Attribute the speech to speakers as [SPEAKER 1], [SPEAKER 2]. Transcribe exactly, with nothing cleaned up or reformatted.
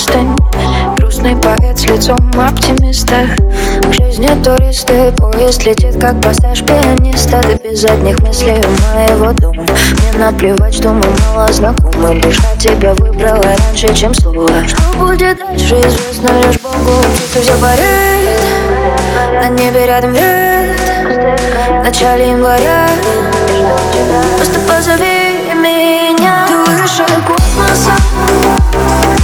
[SPEAKER 1] пристань. Грустный поэт с лицом оптимиста. К жизни туристы, поезд летит как пассаж пианиста. Ты без задних мыслей у моего дома. Мне наплевать, что мы мало знакомы. Лишь я тебя выбрала раньше, чем слово. Что будет дальше, известно лишь Богу. Чувствую, все парит, на небе рядом вред. В начале января просто позови меня. Ты выше космоса,